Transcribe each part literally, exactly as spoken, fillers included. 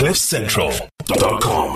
cliff central dot com.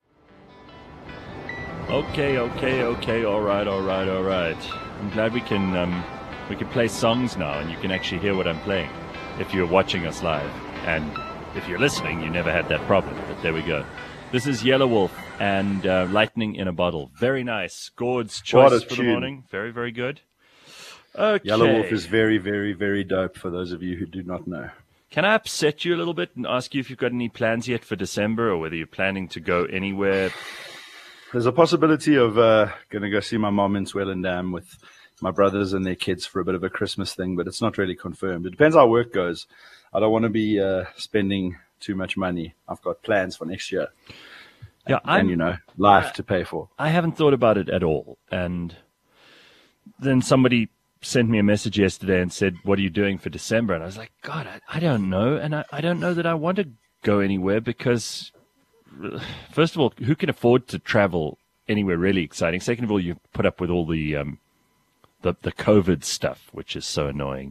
Okay, okay, okay, all right, all right, all right. I'm glad we can um, we can play songs now, and you can actually hear what I'm playing if you're watching us live. And if you're listening, you never had that problem, but there we go. This is Yellow Wolf and uh, Lightning in a Bottle. Very nice. Gord's choice for the morning. Very, very good. Okay. Yellow Wolf is very, very, very dope for those of you who do not know. Can I upset you a little bit and ask you if you've got any plans yet for December, or whether you're planning to go anywhere? There's a possibility of uh, going to go see my mom in Swellendam with my brothers and their kids for a bit of a Christmas thing, but it's not really confirmed. It depends how work goes. I don't want to be uh, spending too much money. I've got plans for next year. Yeah, and, and you know, life I, to pay for. I haven't thought about it at all. And then somebody sent me a message yesterday and said, what are you doing for December? And I was like, God, I, I don't know. And I, I don't know that I want to go anywhere because, first of all, who can afford to travel anywhere really exciting? Second of all, you put up with all the um, the, the COVID stuff, which is so annoying.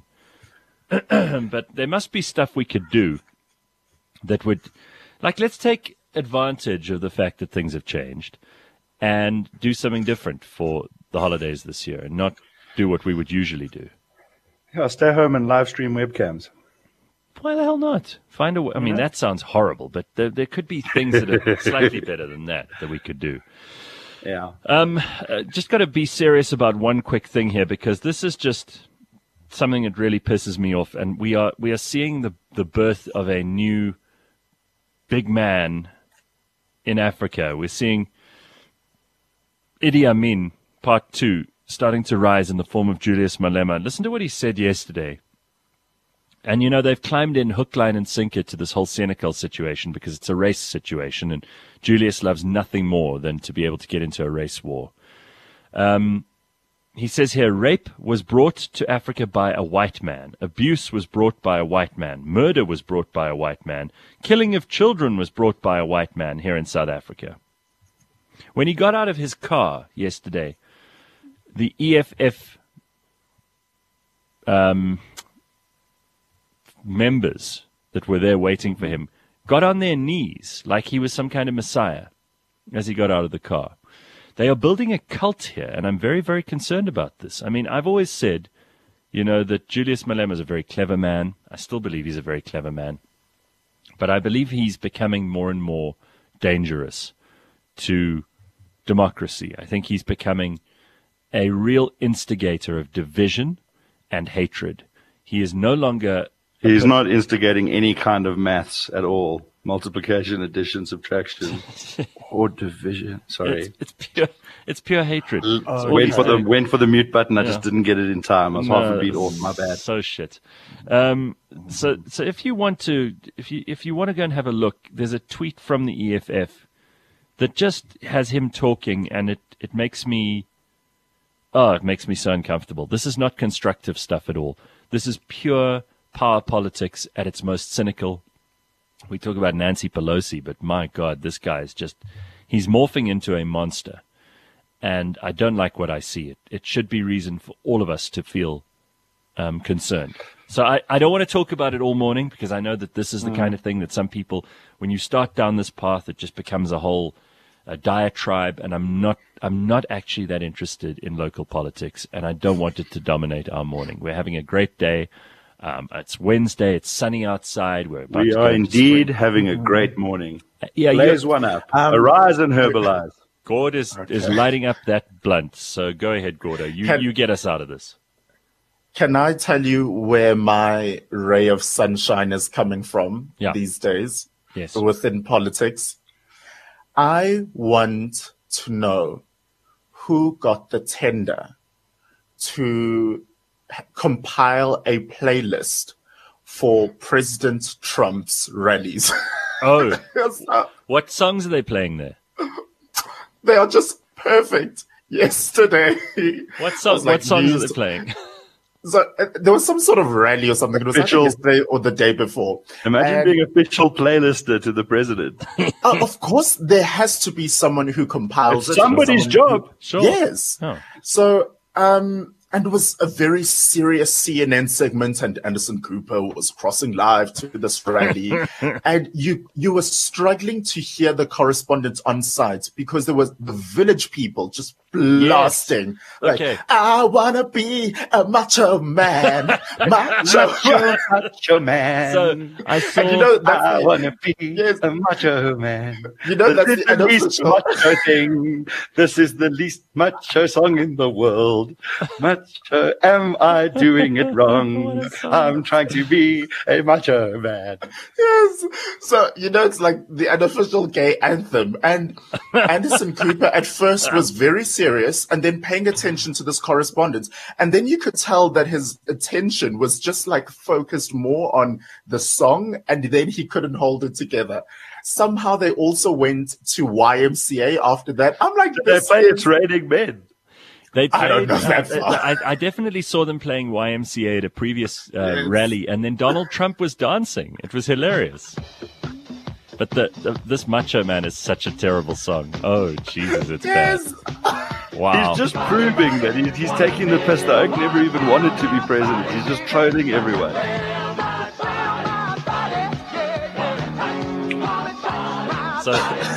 But there must be stuff we could do that would, like, let's take advantage of the fact that things have changed and do something different for the holidays this year and not do what we would usually do. Yeah, stay home and live stream webcams. Why the hell not? Find a way. I mean, that sounds horrible, but there, there could be things that are slightly better than that that we could do. Yeah. Um, uh, just got to be serious about one quick thing here, because this is just something that really pisses me off, and we are we are seeing the the birth of a new big man in Africa. We're seeing Idi Amin Part Two starting to rise in the form of Julius Malema. Listen to what he said yesterday. And, you know, they've climbed in hook, line, and sinker to this whole Senegal situation because it's a race situation, and Julius loves nothing more than to be able to get into a race war. Um, he says here, rape was brought to Africa by a white man. Abuse was brought by a white man. Murder was brought by a white man. Killing of children was brought by a white man here in South Africa. When he got out of his car yesterday, the E F F um, members that were there waiting for him got on their knees like he was some kind of messiah as he got out of the car. They are building a cult here, and I'm very, very concerned about this. I mean, I've always said, you know, that Julius Malema is a very clever man. I still believe he's a very clever man. But I believe he's becoming more and more dangerous to democracy. I think he's becoming a real instigator of division and hatred. He is no longer... He's not instigating any kind of maths at all. Multiplication, addition, subtraction, or division. Sorry. It's, it's pure It's pure hatred. Uh, went, for the, went for the mute button. I yeah. just didn't get it in time. I was no, half a beat off. My bad. So shit. Um, so so if you want to if you if you want to go and have a look, there's a tweet from the E F F that just has him talking, and it, it makes me... Oh, it makes me so uncomfortable. This is not constructive stuff at all. This is pure power politics at its most cynical. We talk about Nancy Pelosi, but my God, this guy is just, he's morphing into a monster. And I don't like what I see. It, it should be reason for all of us to feel um, concerned. So I, I don't want to talk about it all morning, because I know that this is the mm. kind of thing that some people, when you start down this path, it just becomes a whole a diatribe, and I'm not I'm not actually that interested in local politics, and I don't want it to dominate our morning. We're having a great day. Um, it's Wednesday. It's sunny outside. We're about we to are go indeed having a great morning. Uh, yeah, Blaze one up. Um, Arise and herbalize. Gord is, okay. is lighting up that blunt. So go ahead, Gordo. You can, you get us out of this. Can I tell you where my ray of sunshine is coming from yeah. these days? Yes. Within politics. I want to know who got the tender to compile a playlist for President Trump's rallies. Oh, what songs are they playing there? They are just perfect. Yesterday, what, so- like, what songs used- are they playing? So uh, there was some sort of rally or something. It was Official. yesterday or the day before. Imagine and, being official playlister to the president. uh, of course, there has to be someone who compiles it's it. somebody's job. Who, sure. Yes. Oh. So um, And it was a very serious C N N segment, and Anderson Cooper was crossing live to this rally. And you you were struggling to hear the correspondent on site because there was the village people just blasting. Yes. Like, Okay. I want to be a macho man. Macho, Macho, macho man. So I saw. And you know, that's I the- want to be Yes. a macho man. You know, that's this is the the least unofficial- macho thing. This is the least macho song in the world. Macho, am I doing it wrong? What a song. I'm trying to be a macho man. Yes. So, you know, it's like the unofficial gay anthem. And Anderson Cooper at first was very serious and then paying attention to this correspondence. And then you could tell that his attention was just like focused more on the song, and then he couldn't hold it together. Somehow they also went to Y M C A after that. I'm like, They this play is- It's Raining Men. They I don't played, know that uh, far. I, I definitely saw them playing Y M C A at a previous uh, Yes. rally, and then Donald Trump was dancing. It was hilarious. But the, the this Macho Man is such a terrible song. Oh, Jesus, it's Yes. bad. Wow. He's just proving that he, he's taking the piss. The Oak never even wanted to be president. He's just trolling everyone. So,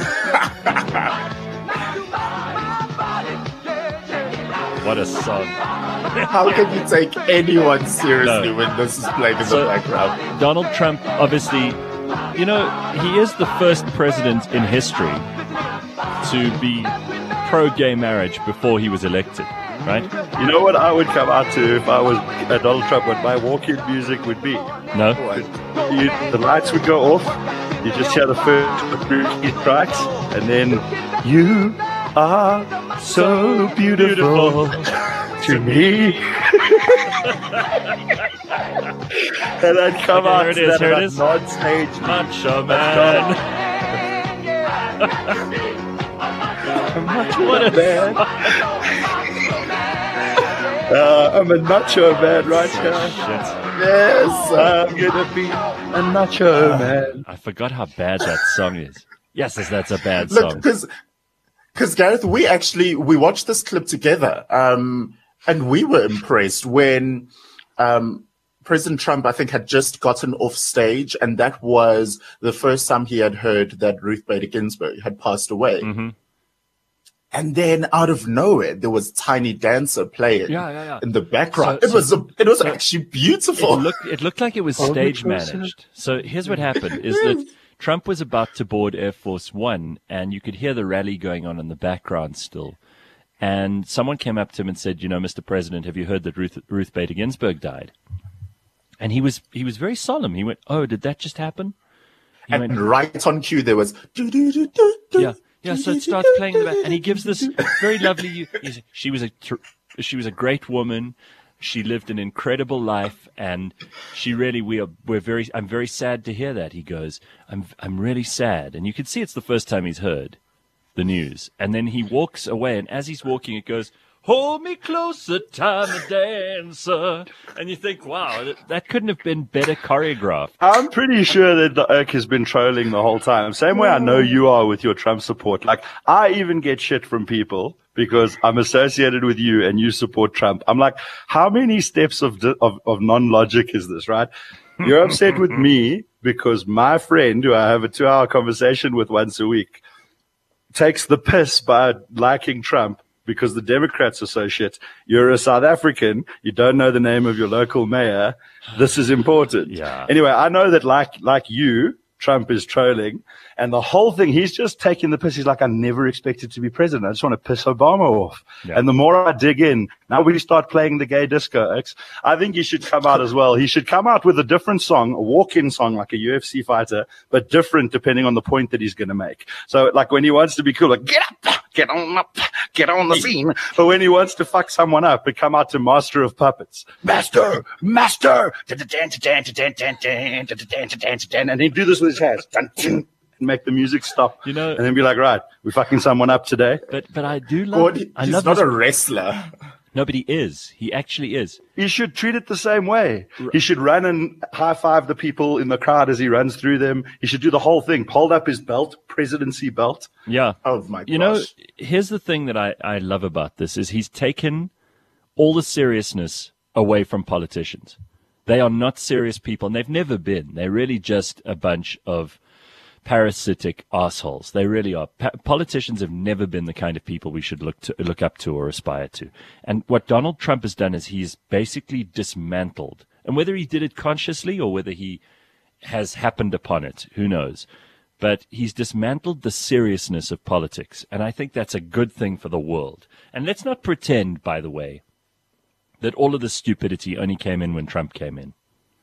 what a song. How can you take anyone seriously No. when this is playing in So- the background? Donald Trump, obviously, you know, he is the first president in history to be pro-gay marriage before he was elected, right? You know what I would come out to if I was uh, Donald Trump? What my walk-in music would be? No? You, the lights would go off. You just hear the first three strikes, and then you are so beautiful, to me. And I'd come Okay, out here it to is, that here it and is. I'd nod stage. Macho Man. Macho What a man. Uh, I'm a nacho man right here. Shit. Yes. uh, I'm gonna be a nacho man. I forgot how bad that song is. Yes, yes, that's a bad Look, song. because because Gareth, we actually we watched this clip together, um, and we were impressed when um, President Trump, I think, had just gotten off stage, and that was the first time he had heard that Ruth Bader Ginsburg had passed away. Mm-hmm. And then, out of nowhere, there was Tiny Dancer playing Yeah, yeah, yeah. in the background. So- it was a, it was so- actually It beautiful. looked, it looked like it was stage managed. So here's what happened is that Trump was about to board Air Force One, and you could hear the rally going on in the background still. And someone came up to him and said, you know, Mister President, have you heard that Ruth, Ruth Bader Ginsburg died? And he was he was very solemn. He went, oh, did that just happen? He and went, right on cue, there was. Do, do, do, do, do, yeah, yeah. So it starts playing in the back, and he gives this very lovely. He's, she was a tr- she was a great woman. She lived an incredible life, and she really we are we're very. I'm very sad to hear that. He goes, I'm I'm really sad, and you can see it's the first time he's heard the news, and then he walks away, and as he's walking, it goes, hold me closer, tiny dancer, and you think, wow, that, that couldn't have been better choreographed. I'm pretty sure that the Oak has been trolling the whole time. Same way I know you are with your Trump support. Like, I even get shit from people because I'm associated with you and you support Trump. I'm like, how many steps of of, of non-logic is this, right? You're upset with me because my friend, who I have a two-hour conversation with once a week, takes the piss by liking Trump because the Democrats are so shit. You're a South African. You don't know the name of your local mayor. This is important. Yeah. Anyway, I know that like, like you, Trump is trolling, and the whole thing, he's just taking the piss. He's like, I never expected to be president. I just want to piss Obama off. Yeah. And the more I dig in, now we start playing the gay disco X, I think he should come out as well. He should come out with a different song, a walk-in song like a U F C fighter, but different depending on the point that he's going to make. So like when he wants to be cool, like, get up, get on up, get on the scene. But when he wants to fuck someone up, it come out to Master of Puppets. Master, master, and he'd do this with his hands. And make the music stop. You know- and then be like, right, we're fucking someone up today. But but I do love. God, he- I he's love not this. a wrestler. No, but he is. He actually is. He should treat it the same way. He should run and high five the people in the crowd as he runs through them. He should do the whole thing. Hold up his belt, presidency belt. Yeah. Oh my gosh. You know, here's the thing that I, I love about this is he's taken all the seriousness away from politicians. They are not serious people, and they've never been. They're really just a bunch of parasitic assholes. They really are. Pa- politicians have never been the kind of people we should look to look up to or aspire to. And what Donald Trump has done is he's basically dismantled. And whether he did it consciously or whether he has happened upon it, who knows? But he's dismantled the seriousness of politics, and I think that's a good thing for the world. And let's not pretend, by the way, that all of the stupidity only came in when Trump came in.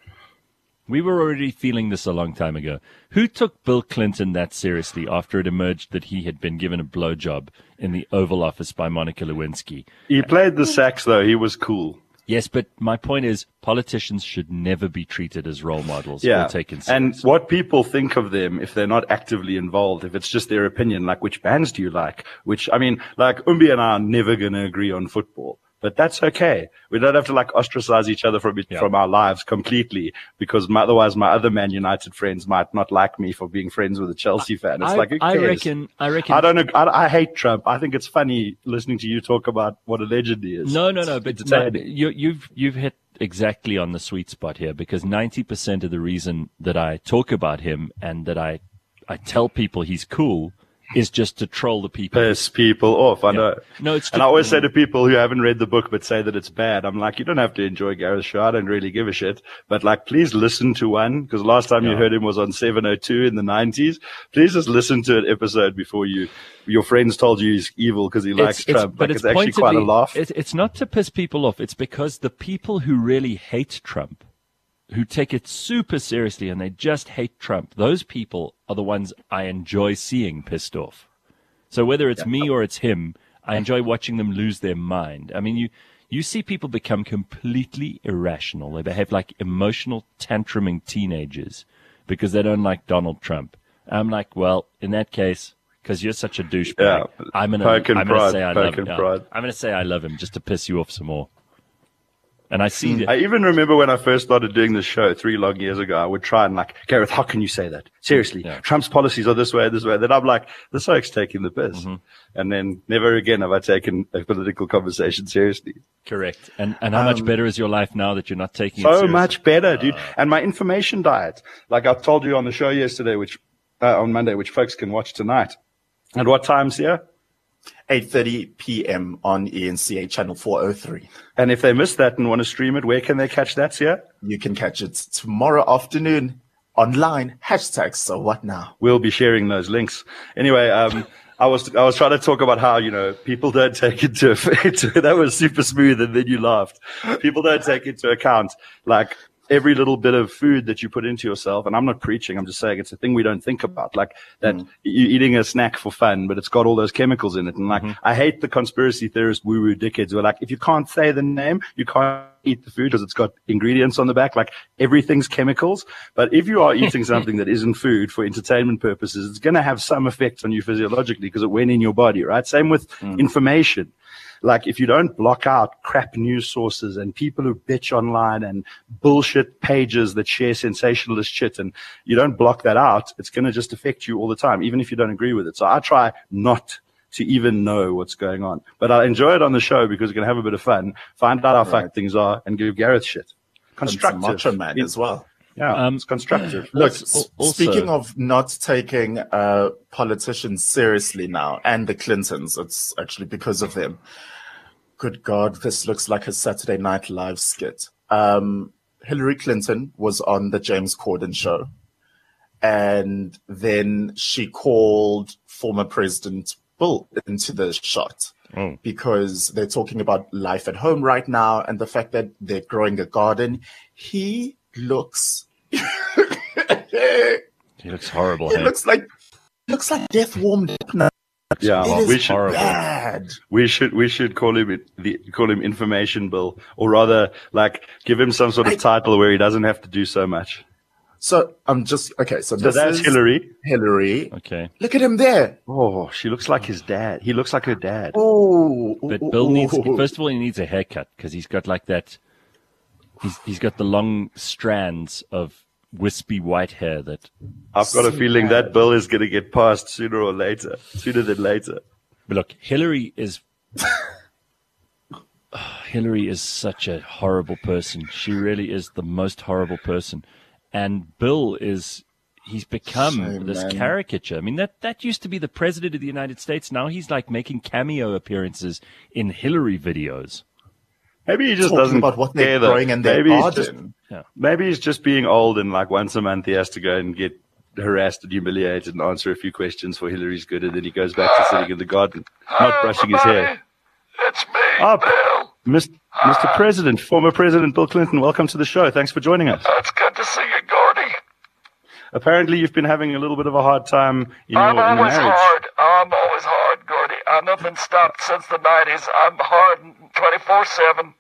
We were already feeling this a long time ago. Who took Bill Clinton that seriously after it emerged that he had been given a blowjob in the Oval Office by Monica Lewinsky? He played the sax, though. He was cool. Yes, but my point is politicians should never be treated as role models Yeah. or taken And seriously. what people think of them if they're not actively involved, if it's just their opinion, like which bands do you like? Which, I mean, like Umbi and I are never going to agree on football. But that's okay. We don't have to like ostracize each other from it, Yeah. from our lives completely, because my, otherwise my other Man United friends might not like me for being friends with a Chelsea fan. It's I, like, who I cares? reckon, I reckon. I don't know. I, I hate Trump. I think it's funny listening to you talk about what a legend he is. No, no, no. But Entertaining. you, you've you've hit exactly on the sweet spot here, because ninety percent of the reason that I talk about him and that I I tell people he's cool is just to troll the people. Piss people off. I Yeah. know. No, it's And I always say to people who haven't read the book but say that it's bad, I'm like, you don't have to enjoy Gareth's show. I don't really give a shit. But like, please listen to one, because last time you Yeah. heard him was on seven oh two in the nineties. Please just listen to an episode before you, your friends told you he's evil because he likes Trump. but Like, it's, it's actually quite a pointedly- laugh. It, it's not to piss people off. It's because the people who really hate Trump, who take it super seriously and they just hate Trump, those people are the ones I enjoy seeing pissed off. So whether it's me or it's him, I enjoy watching them lose their mind. I mean, you, you see people become completely irrational. They behave like emotional tantruming teenagers because they don't like Donald Trump. I'm like, well, in that case, because you're such a douchebag, Yeah. I'm gonna, Poke and I'm gonna prod, say I poke love him. and No, prod. I'm gonna say I love him just to piss you off some more. And I see that. I even remember when I first started doing this show three long years ago, I would try and like, Gareth, how can you say that? Seriously, Yeah. Trump's policies are this way, this way. Then I'm like, this oak's taking the piss. Mm-hmm. And then never again have I taken a political conversation seriously. Correct. And and how much better is your life now that you're not taking it So seriously? much better, dude. And my information diet, like I told you on the show yesterday, which, uh, on Monday, which folks can watch tonight. At what times here? eight thirty p.m. on E N C A channel four oh three. And if they missed that and want to stream it, where can they catch that, here? You can catch it tomorrow afternoon online. Hashtag so what now? We'll be sharing those links. Anyway, um, I was I was trying to talk about how, you know, people don't take into effect. That was super smooth, and then you laughed. People don't take into account like every little bit of food that you put into yourself. And I'm not preaching. I'm just saying it's a thing we don't think about. Like that Mm. you're eating a snack for fun, but it's got all those chemicals in it. And like, I hate the conspiracy theorist woo-woo dickheads who are like, if you can't say the name, you can't eat the food because it's got ingredients on the back. Like everything's chemicals. But if you are eating something that isn't food for entertainment purposes, it's going to have some effect on you physiologically because it went in your body, right? Same with information. Like if you don't block out crap news sources and people who bitch online and bullshit pages that share sensationalist shit, and you don't block that out, it's going to just affect you all the time, even if you don't agree with it. So I try not to even know what's going on, but I enjoy it on the show because we're going to have a bit of fun, find out how Right. fucked things are, and give Gareth shit. And some Constructive. Macho Man as well. Yeah, Um, it's constructive. Look, Also- s- also- speaking of not taking uh, politicians seriously now, and the Clintons, it's actually because of them. Good God, this looks like a Saturday Night Live skit. Um, Hillary Clinton was on the James Corden show, and then she called former President Bill into the shot Oh. because they're talking about life at home right now and the fact that they're growing a garden. He looks He looks horrible. It hey? looks like looks like death warmed up now. Yeah, It is we should horrible. bad. we should we should call him it- the call him Information Bill, or rather, like give him some sort of I- title where he doesn't have to do so much. So I'm just okay. So, So this that's is Hillary. Hillary. Okay. Look at him there. Oh, she looks like his dad. He looks like her dad. Oh, But Bill needs, first of all, he needs a haircut because he's got like that, he's, he's got the long strands of wispy white hair that, I've got a so feeling bad. that bill is going to get passed sooner or later, sooner than later. but look, Hillary is, Hillary is such a horrible person. She really is the most horrible person. And Bill is, he's become Shame, this man. caricature. I mean, that, that used to be the president of the United States. Now he's like making cameo appearances in Hillary videos. Maybe he just Talking doesn't about what care, they're though. growing in their Maybe he's just, garden. maybe he's just being old and like once a month he has to go and get harassed and humiliated and answer a few questions for Hillary's good, and then he goes back to sitting in the garden, not brushing his hair. It's me, Oh, Bill. Mister Mister President, former President Bill Clinton, welcome to the show. Thanks for joining us. It's good to see you, Gordy. Apparently, you've been having a little bit of a hard time in your, I'm in your always marriage. hard. I'm always hard, Gordy. I've not been stopped since the nineties. I'm hard twenty-four seven.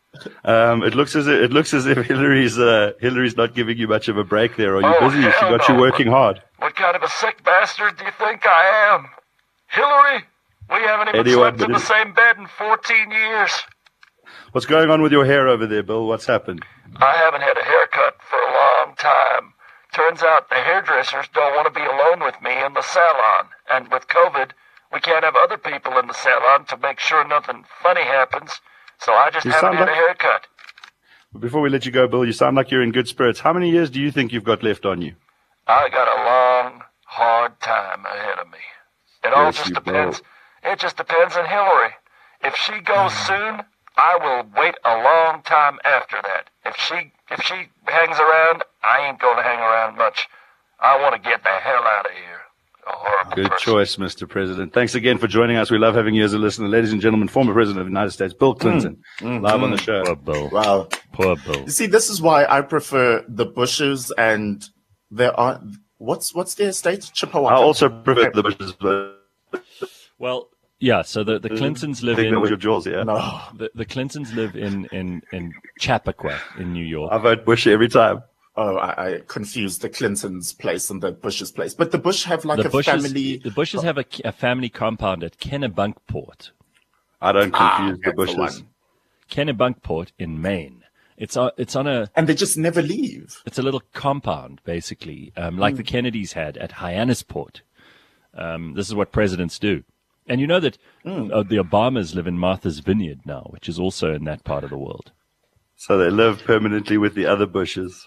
Um, it looks as if, it looks as if Hillary's uh, Hillary's not giving you much of a break there. Are you Oh, busy? She hell got you no. working hard. What kind of a sick bastard do you think I am? Hillary, we haven't even Anyone slept in but the it- same bed in fourteen years. What's going on with your hair over there, Bill? What's happened? I haven't had a haircut for a long time. Turns out the hairdressers don't want to be alone with me in the salon. And with COVID, we can't have other people in the salon to make sure nothing funny happens. So I just You haven't sound had like- a haircut. Before we let you go, Bill, you sound like you're in good spirits. How many years do you think you've got left on you? I got a long, hard time ahead of me. It all Yes, just you depends. It just depends on Hillary. If she goes soon, I will wait a long time after that. If she if she hangs around, I ain't gonna hang around much. I want to get the hell out of here. A horrible Good person. choice, Mister President. Thanks again for joining us. We love having you as a listener. Ladies and gentlemen, former President of the United States, Bill Clinton, live on the show. Poor Bill. Wow. Poor Bill. You see, this is why I prefer the Bushes, and there are what's what's their estate? Chippewa. I also prefer the Bushes, but Well, yeah, so the, the Clintons I live think that was your in jaws, yeah? No. the, the Clintons live in, in, in Chappaqua in New York. I vote Bush every time. Oh, I, I confused the Clintons' place and the Bushes' place. But the Bush have like the a Bushes, family. the Bushes have a, a family compound at Kennebunkport. I don't Ah, confuse the that's the Bushes. one. Kennebunkport in Maine. It's on, it's on a, And they just never leave. it's a little compound, basically, um, like the Kennedys had at Hyannisport. Um, this is what presidents do. And you know that uh, the Obamas live in Martha's Vineyard now, which is also in that part of the world. So they live permanently with the other Bushes.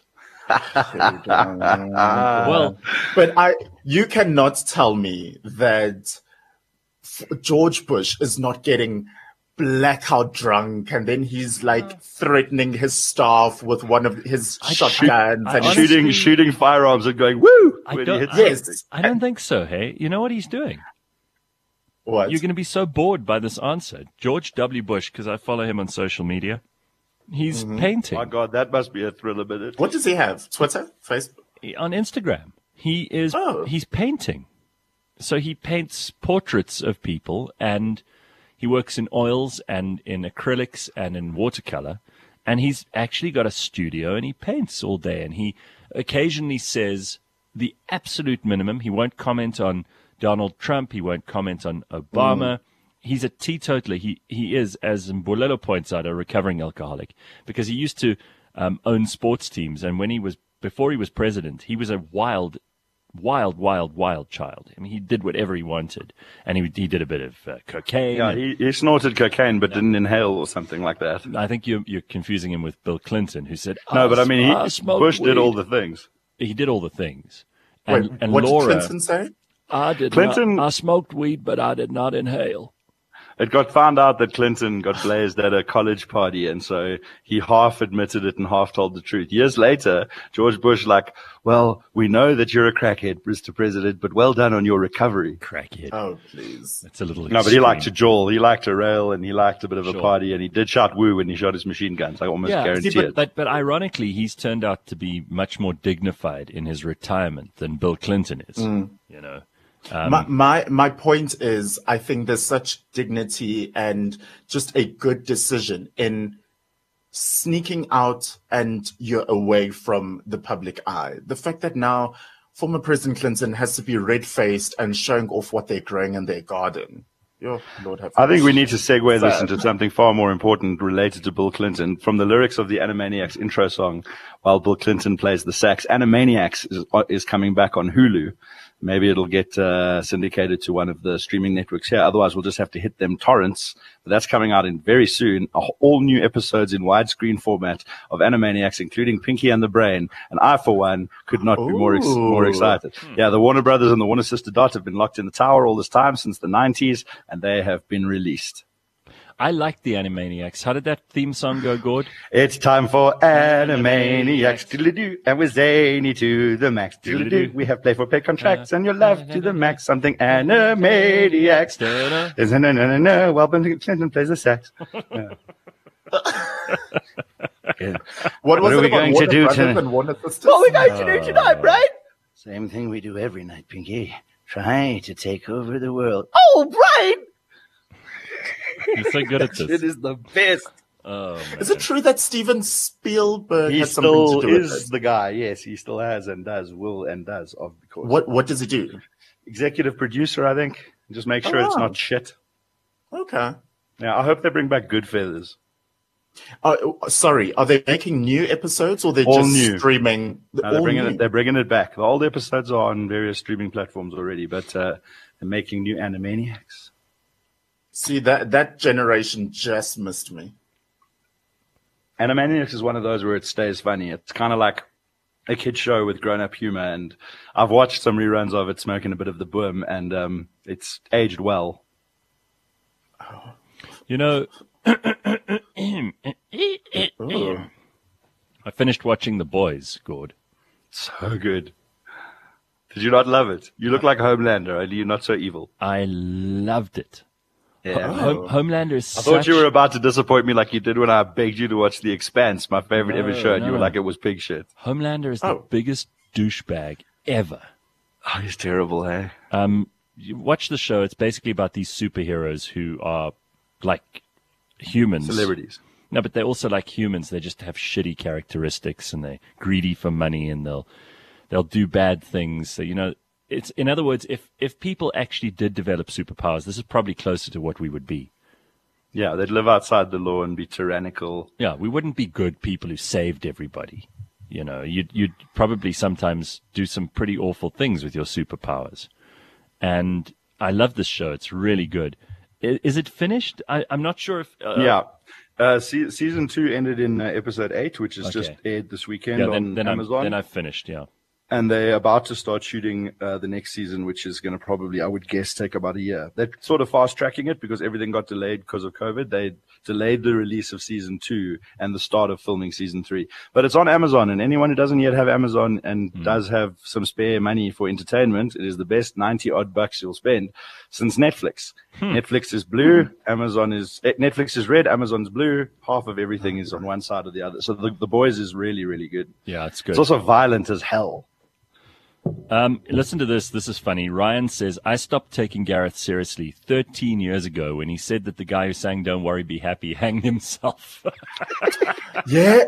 Well, But I, you cannot tell me that f- George Bush is not getting blackout drunk, and then he's like threatening his staff with one of his shotguns. I and he's- honestly- shooting shooting firearms and going, woo! I when he don't- hits I- something. yes. I don't think so, hey? You know what he's doing? What? You're going to be so bored by this answer. George W. Bush, because I follow him on social media, he's painting My God, that must be a thriller minute. What does he have? Twitter? Facebook? on Instagram. He is Oh. he's painting. So he paints portraits of people, and he works in oils and in acrylics and in watercolor. And he's actually got a studio, and he paints all day. And he occasionally says the absolute minimum. He won't comment on Donald Trump. He won't comment on Obama. He's a teetotaler. He he is, as Mbulelo points out, a recovering alcoholic, because he used to um, own sports teams. And when he was before he was president, he was a wild, wild, wild, wild child. I mean, he did whatever he wanted, and he he did a bit of uh, cocaine. Yeah, and- he, he snorted cocaine but didn't inhale or something like that. I think you're you're confusing him with Bill Clinton, who said, No, but I mean, I he, smoked Bush did weed." all the things. He did all the things. And, Wait, and what Laura, did Clinton say? I did Clinton- not, I smoked weed, but I did not inhale. It got found out that Clinton got blazed at a college party, and so he half admitted it and half told the truth. Years later, George Bush, like, well, we know that you're a crackhead, Mister President, but well done on your recovery. Crackhead. Oh, please. That's a little No, but he liked to extreme. jawl. He liked to rail, and he liked a bit of a Sure. party, and he did shout woo when he shot his machine guns. I almost Yeah, guarantee see, but, it. but, but ironically, he's turned out to be much more dignified in his retirement than Bill Clinton is. Mm. You know, my, my my point is, I think there's such dignity and just a good decision in sneaking out and you're away from the public eye. The fact that now former President Clinton has to be red-faced and showing off what they're growing in their garden. Your Lord have I think we need to segue this Sad. into something far more important related to Bill Clinton. From the lyrics of the Animaniacs intro song, while Bill Clinton plays the sax, Animaniacs is, is coming back on Hulu. maybe it'll get uh, syndicated to one of the streaming networks here. Otherwise, we'll just have to hit them torrents. But that's coming out in very soon. All new episodes in widescreen format of Animaniacs, including Pinky and the Brain. And I, for one, could not be more ex- more excited. Hmm. Yeah, the Warner Brothers and the Warner Sister Dot have been locked in the tower all this time since the nineties, and they have been released. I like the Animaniacs. How did that theme song go, Gord? It's time for Animaniacs, diddly-doo, and we're zany to the max, diddly-doo. We have play for pay contracts and your life to the max, something Animaniacs. No, no, no, no, while Ben Clinton plays the sax. Yeah. Yeah. What, what was are it we going to do tonight? What are we going to do tonight, Brian? Same thing we do every night, Pinky. Try to take over the world. Oh, Brian! You're so good at this. It is the best. Oh, is it true that Steven Spielberg he has something still to do with is it? The guy? Yes, he still has and does, will and does. Of course. What What does he do? Executive producer, I think. Just make sure oh, it's wow. not shit. Okay. Yeah, I hope they bring back Goodfellas. Oh, sorry. Are they making new episodes or they're all just new. streaming? No, they're bringing it. They're bringing it back. The old episodes are on various streaming platforms already, but uh, they're making new Animaniacs. See, that that generation just missed me. Animaniacs is one of those where it stays funny. It's kind of like a kid show with grown-up humor, and I've watched some reruns of it smoking a bit of the boom, and um, it's aged well. You know, I finished watching The Boys, Gord. So good. Did you not love it? You look like Homelander, only you're not so evil. I loved it. Yeah. Home, Homelander is I such... thought you were about to disappoint me like you did when I begged you to watch The Expanse, my favorite No, ever show, and no. you were like, it was pig shit. Homelander is the Oh. biggest douchebag ever. Oh, he's terrible, hey? Um, you watch the show. It's basically about these superheroes who are like humans. Celebrities. No, but they're also like humans. They just have shitty characteristics, and they're greedy for money, and they'll they'll do bad things. So, you know, it's in other words, if if people actually did develop superpowers, this is probably closer to what we would be. Yeah, they'd live outside the law and be tyrannical. Yeah, we wouldn't be good people who saved everybody. You know, you'd you'd probably sometimes do some pretty awful things with your superpowers. And I love this show. It's really good. Is, is it finished? I, I'm not sure if. Uh, Yeah. Uh, se- season two ended in uh, episode eight, which is Okay. just aired this weekend Yeah, on then, then, I'm, Amazon. then I've finished, yeah. And they're about to start shooting uh, the next season, which is going to probably, I would guess, take about a year. They're sort of fast tracking it because everything got delayed because of COVID. They delayed the release of season two and the start of filming season three. But it's on Amazon, and anyone who doesn't yet have Amazon and Mm. does have some spare money for entertainment, it is the best ninety odd bucks you'll spend since Netflix. Hmm. Netflix is blue, Amazon is eh, Netflix is red, Amazon's blue. Half of everything is on one side or the other. So the, the Boys is really, really good. Yeah, it's good. It's also violent as hell. Um, listen to this. This is funny. Ryan says, I stopped taking Gareth seriously thirteen years ago when he said that the guy who sang Don't Worry, Be Happy hanged himself. Yeah.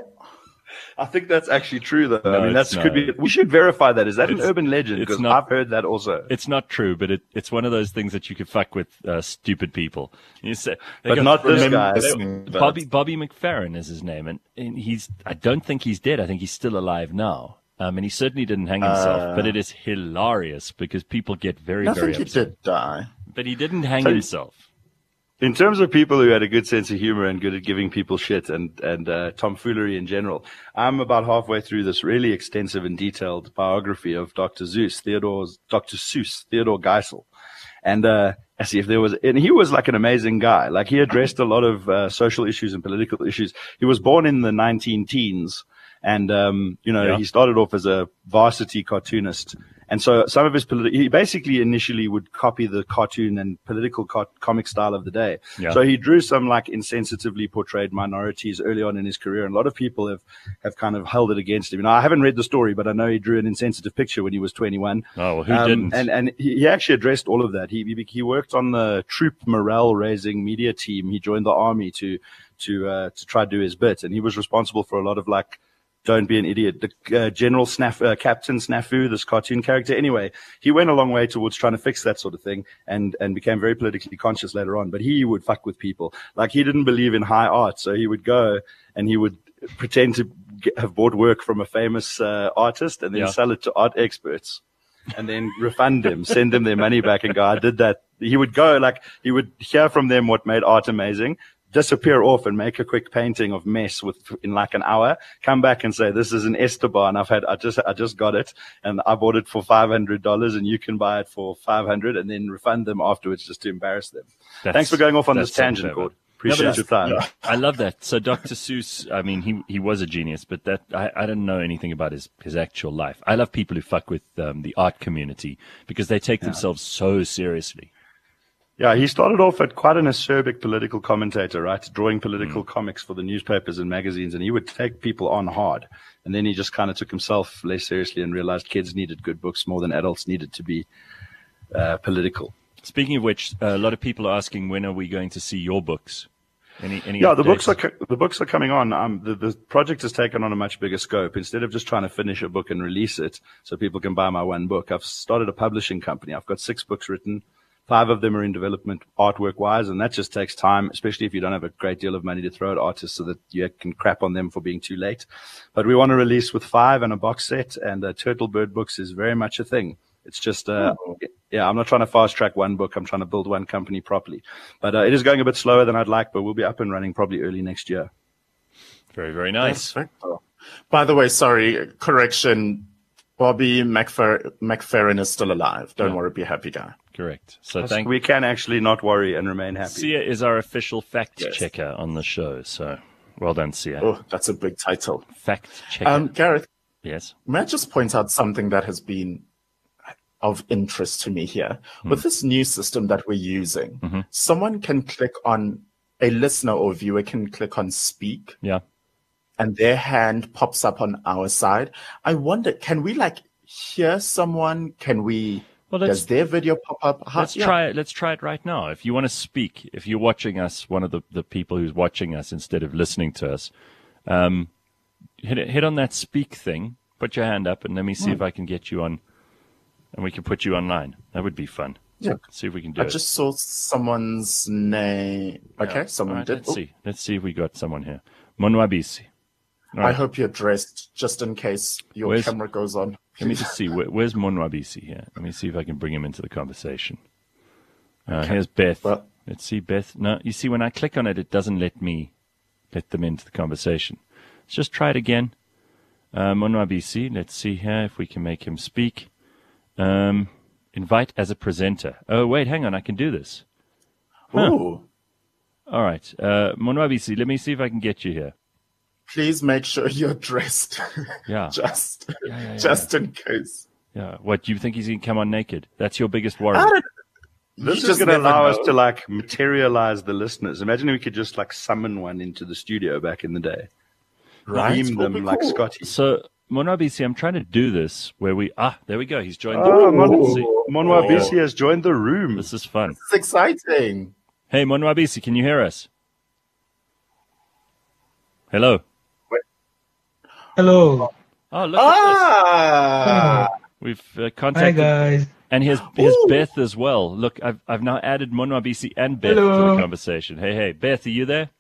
I think that's actually true, though. No, I mean, that's it's could not. be. We should verify that. Is that an It's- urban legend? it's Because not- I've heard that also. It's not true, but it, it's one of those things that you could fuck with uh, stupid people. You say, they But go, not this "Remember- guy." they- Listening to that. Bobby Bobby McFerrin is his name, and, and he's. I don't think he's dead. I think he's still alive now. Um, and he certainly didn't hang himself. Uh, but it is hilarious because people get very, I very think he upset. did die. But he didn't hang Tell you- himself. In terms of people who had a good sense of humor and good at giving people shit and and uh, tomfoolery in general, I'm about halfway through this really extensive and detailed biography of Doctor Zeus, Theodore's Doctor Seuss, Theodore Geisel, and uh, I see if there was, and he was like an amazing guy. Like he addressed a lot of uh, social issues and political issues. He was born in the nineteen teens, and um, you know Yeah. he started off as a varsity cartoonist. And so some of his politi- he basically initially would copy the cartoon and political co- comic style of the day. Yeah. So he drew some like insensitively portrayed minorities early on in his career. And a lot of people have, have kind of held it against him. You know, I haven't read the story, but I know he drew an insensitive picture when he was twenty-one. Oh, well, who Um, didn't? And, and he, he actually addressed all of that. He, he, he worked on the troop morale raising media team. He joined the army to, to, uh, to try to do his bit. And he was responsible for a lot of like, don't be an idiot. The uh, General Snaf, uh, Captain Snafu, this cartoon character. Anyway, he went a long way towards trying to fix that sort of thing and, and became very politically conscious later on. But he would fuck with people. Like he didn't believe in high art. So he would go and he would pretend to get, have bought work from a famous uh, artist and then Yeah. sell it to art experts. and then refund them, send them their money back and go, I did that. He would go like, he would hear from them what made art amazing, disappear off and make a quick painting of mess with in like an hour, come back and say, this is an Esteban. I've had, I just, I just got it and I bought it for five hundred dollars and you can buy it for five hundred and then refund them afterwards just to embarrass them. That's, Thanks for going off on this so tangent, clever. Gord. Appreciate No, your time. Yeah, I love that. So Doctor Seuss, I mean, he he was a genius, but that I, I don't know anything about his, his actual life. I love people who fuck with um, the art community because they take yeah. themselves so seriously. Yeah, he started off at quite an acerbic political commentator, right? Drawing political Mm. comics for the newspapers and magazines, and he would take people on hard. And then he just kind of took himself less seriously and realized kids needed good books more than adults needed to be uh, political. Speaking of which, uh, a lot of people are asking, when are we going to see your books? Any, any yeah, updates? the books are co- the books are coming on. Um, the, the project has taken on a much bigger scope. Instead of just trying to finish a book and release it so people can buy my one book, I've started a publishing company. I've got six books written. Five of them are in development artwork-wise, and that just takes time, especially if you don't have a great deal of money to throw at artists so that you can crap on them for being too late. But we want to release with five and a box set, and uh, Turtle Bird Books is very much a thing. It's just, uh, oh. yeah, I'm not trying to fast-track one book. I'm trying to build one company properly. But uh, it is going a bit slower than I'd like, but we'll be up and running probably early next year. Very, very nice. Perfect. By the way, sorry, correction. Bobby McFer- McFerrin is still alive. Don't yeah. worry, be a happy guy. Correct. So thank we can actually not worry and remain happy. Sia is our official fact yes. checker on the show. So well done, Sia. Oh, that's a big title. Fact checker. Um, Gareth. Yes. May I just point out something that has been of interest to me here? Mm. With this new system that we're using, mm-hmm. someone can click on, a listener or viewer can click on speak. Yeah. And their hand pops up on our side. I wonder, can we like hear someone? Can we, well, does their video pop up? How, let's yeah. try it. Let's try it right now. If you want to speak, if you're watching us, one of the, the people who's watching us instead of listening to us, um, hit hit on that speak thing, put your hand up and let me see mm. if I can get you on and we can put you online. That would be fun. Yeah. Let's see if we can do I it. I just saw someone's name. Okay, yeah. someone right, did. Let's Ooh. see. Let's see if we got someone here. Monwabisi. Right. I hope you're dressed just in case your where's, camera goes on. Let me just see. Where, where's Monwabisi here? Let me see if I can bring him into the conversation. Uh, okay. Here's Beth. Well, Let's see, Beth. No, you see, when I click on it, it doesn't let me let them into the conversation. Let's just try it again. Uh, Monwabisi. Let's see here if we can make him speak. Um, invite as a presenter. Oh, wait, hang on. I can do this. Huh. Ooh. All right. Uh, Monwabisi, let me see if I can get you here. Please make sure you're dressed. Yeah. just yeah, yeah, yeah, just yeah. in case. Yeah. What, do you think he's going to come on naked? That's your biggest worry. This is going to allow know. us to like materialize the listeners. Imagine if we could just like summon one into the studio back in the day. Right. Beam them cool. like Scotty. So, Monwabisi, I'm trying to do this where we, ah, there we go. He's joined oh, the room. Monwabisi oh. has joined the room. This is fun. This is exciting. Hey, Monwabisi, can you hear us? Hello. Hello. Oh, look ah! at this. We've uh, contacted. Hi, guys. And here's, here's Beth as well. Look, I've I've now added Monwabisi and Beth Hello. to the conversation. Hey, hey, Beth, are you there?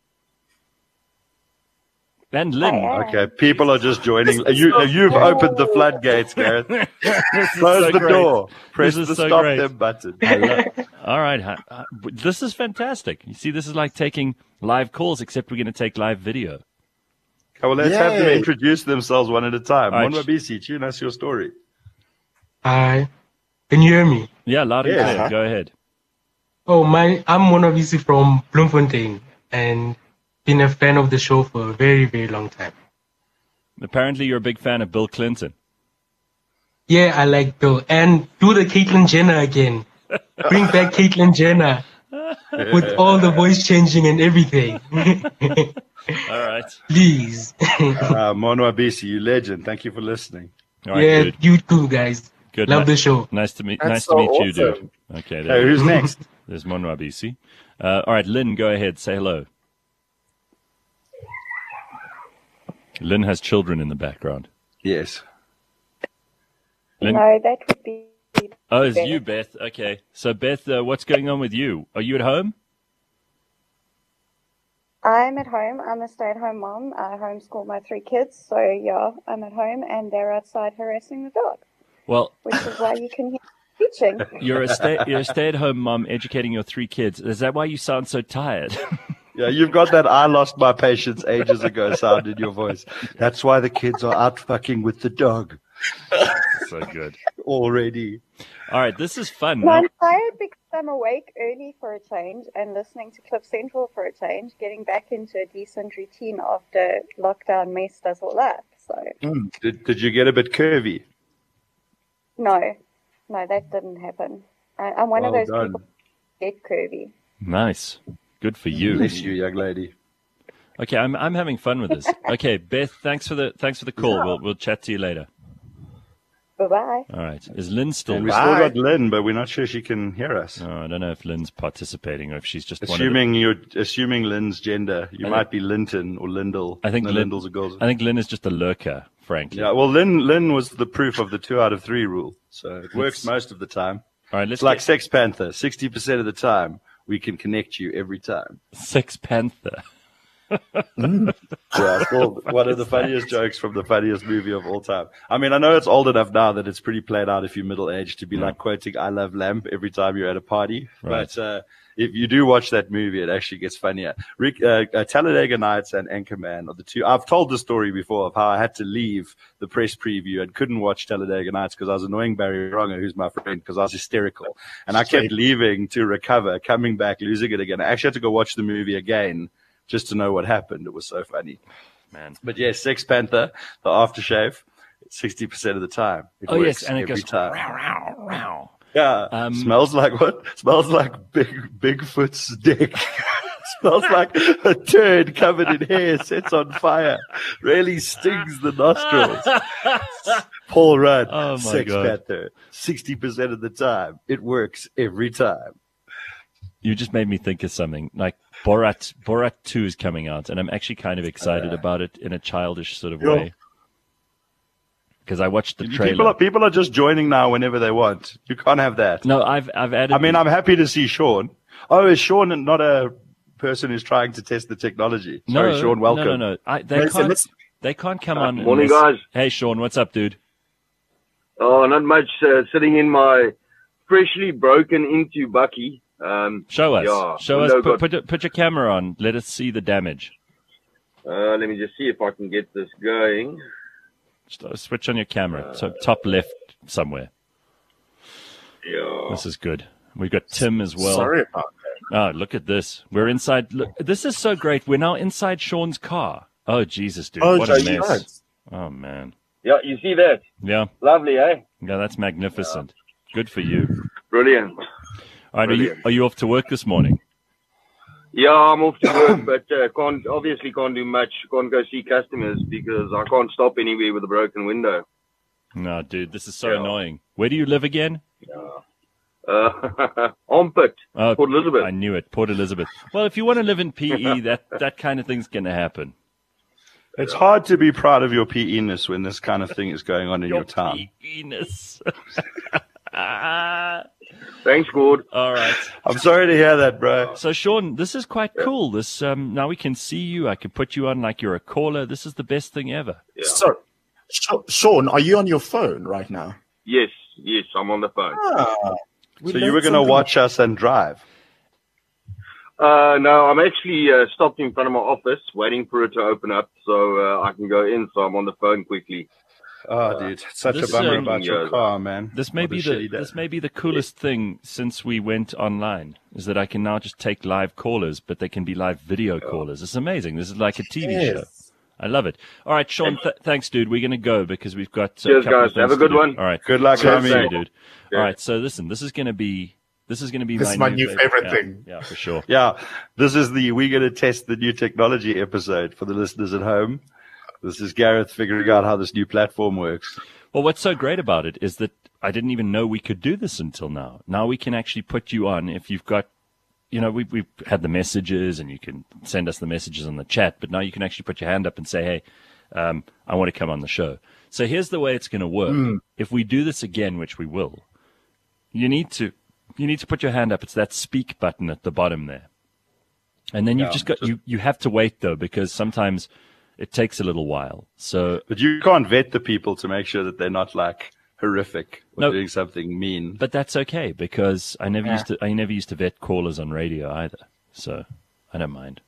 And Lynn. Okay, people are just joining. You, you've opened the floodgates, Gareth. Close so the great. door. Press the so stop great. them button. Love, all right. Uh, this is fantastic. You see, this is like taking live calls, except we're going to take live video. Okay, well, let's Yay. have them introduce themselves one at a time. Right. Monwabisi, tune us your story. Hi. Can you hear me? Yeah, loud and yeah. clear. Go ahead. Oh, my, I'm Monwabisi from Bloemfontein and been a fan of the show for a very, very long time. Apparently, you're a big fan of Bill Clinton. Yeah, I like Bill. And do the Caitlyn Jenner again. Bring back Caitlyn Jenner with all the voice changing and everything. All right. Please. uh, Monwabisi, you legend. Thank you for listening. All right, yeah, good. you too, guys. Good. Love Ni- the show. Nice to meet. That's nice so to meet awesome. you, dude. Okay. Hey, who's next? There's Monwabisi. Uh, all right, Lynn, go ahead. Say hello. Lynn has children in the background. Yes. Lynn? No, that would be. Oh, it's you, Beth. Okay. So, Beth, uh, what's going on with you? Are you at home? I'm at home. I'm a stay-at-home mom. I homeschool my three kids. So, yeah, I'm at home and they're outside harassing the dog. Well, which is why you can hear me teaching. you're a stay you're a stay-at-home mom educating your three kids. Is that why you sound so tired? Yeah, you've got that I lost my patience ages ago sound in your voice. That's why the kids are out fucking with the dog So good. already. All right, this is fun. No, Now- I'm tired because I'm awake early for a change and listening to Cliff Central for a change, getting back into a decent routine after lockdown messed us all up. So, Did, did you get a bit curvy? no, no, that didn't happen. I, I'm one Well of those done. people who get curvy. Nice. Good for you. Bless you, young lady. Okay, I'm I'm having fun with this. Okay, Beth, thanks for the thanks for the call. We'll we'll chat to you later. Bye-bye. All right. Is Lynn still And we with still Bye. got Lynn, but we're not sure she can hear us. Oh, I don't know if Lynn's participating or if she's just one of Assuming you're assuming Lynn's gender, you I might be Linton or Lindell. I think no, Lynn- Lindell's a girl. the, I think Lynn is just a lurker, frankly. Yeah, well, Lynn Lynn was the proof of the two out of three rule, so it works It's- most of the time. All right, let's It's like get Sex Panther. Sixty percent of the time, we can connect you every time. Sex Panther. Yeah, it's called one of the funniest jokes from the funniest movie of all time. I mean, I know it's old enough now that it's pretty played out if you're middle aged to be Yeah. like quoting "I love lamp" every time you're at a party. Right. But uh, if you do watch that movie, it actually gets funnier. Rick, uh, uh, Talladega Nights and Anchorman are the two. I've told the story before of how I had to leave the press preview and couldn't watch Talladega Nights because I was annoying Barry Ronger, who's my friend, because I was hysterical. And I kept leaving to recover, coming back, losing it again. I actually had to go watch the movie again just to know what happened. It was so funny. Man. But yes, Sex Panther, the aftershave, sixty percent of the time. It Oh, works yes, and it every goes time. row, row, row. Yeah. Um, Smells like what? Smells like big Bigfoot's dick. Smells like a turd covered in hair sets on fire. Really stings the nostrils. Paul Rudd, Oh, my Sex God. Panther, sixty percent of the time. It works every time. You just made me think of something. Like Borat, Borat two is coming out, and I'm actually kind of excited about it in a childish sort of Yeah. way. Because I watched the trailer. People are, people are just joining now whenever they want. You can't have that. No, I've I've added. I mean, I'm happy to see Sean. Oh, is Sean not a person who's trying to test the technology? no, Sorry, Sean, welcome. No, no, no. I, they Listen, can't. listen. They can't come on. Morning, unless- guys. Hey, Sean, what's up, dude? Oh, not much. Uh, sitting in my freshly broken into Bucky. Um, Show us. Yeah, Show us. window Put, got- put put your camera on. Let us see the damage. uh, let me just see if I can get this going. Just, uh, switch on your camera. So top left somewhere. Yeah. This is good. We've got Tim as well. Sorry about that. Oh, look at this. We're inside. Look, this is so great. We're now inside Sean's car. Oh, Jesus, dude. Oh, what a Jesus. mess. Oh, man. Yeah, you see that? Yeah. Lovely, eh? Yeah, that's magnificent. Good for you. Brilliant. All right, are you, Brilliant. are you off to work this morning? Yeah, I'm off to work, but uh, can't obviously can't do much. Can't go see customers because I can't stop anywhere with a broken window. No, dude, this is so Yeah. annoying. Where do you live again? Uh, Armpit, Oh, Port Elizabeth. I knew it. Port Elizabeth. Well, if you want to live in P E, that, that kind of thing's going to happen. It's hard to be proud of your P E-ness when this kind of thing is going on in your, town. P E-ness. Thanks, Gord. All right. I'm sorry to hear that, bro. So, Sean, this is quite cool. This um, now we can see you. I can put you on like you're a caller. This is the best thing ever. So, Sh- Sean, are you on your phone right now? Yes, yes, I'm on the phone. Ah, we So you learned were going to something. watch us and drive. Uh, no, I'm actually uh, stopped in front of my office waiting for it to open up so uh, I can go in. So I'm on the phone quickly. Oh, dude, it's such This, a bummer um, about your yeah. car, man. This may What a be the shitty day. this may be the coolest thing since we went online. Is that I can now just take live callers, but they can be live video callers. It's amazing. This is like a T V show. Yes. I love it. All right, Sean. Th- thanks, dude. We're gonna go because we've got. Uh, Cheers, couple of guys. Have things a good to do. one. All right. Good luck, Cheers, homie. see you, dude. Yeah. All right. So listen, this is gonna be this is gonna be This my is my new new favorite yeah, thing. Yeah, for sure. Yeah, this is the we're going to test the new technology episode for the listeners at home. This is Gareth figuring out how this new platform works. Well, what's so great about it is that I didn't even know we could do this until now. Now we can actually put you on if you've got, you know, we've, we've had the messages and you can send us the messages on the chat, but now you can actually put your hand up and say, hey, um, I want to come on the show. So here's the way it's going to work. If we do this again, which we will, you need to, you need to put your hand up. It's that speak button at the bottom there. And then you've Yeah, just got, just- you, you have to wait though, because sometimes it takes a little while. So But you can't vet the people to make sure that they're not like horrific or No. doing something mean. But that's okay because I never Yeah. used to. I never used to vet callers on radio either, so I don't mind.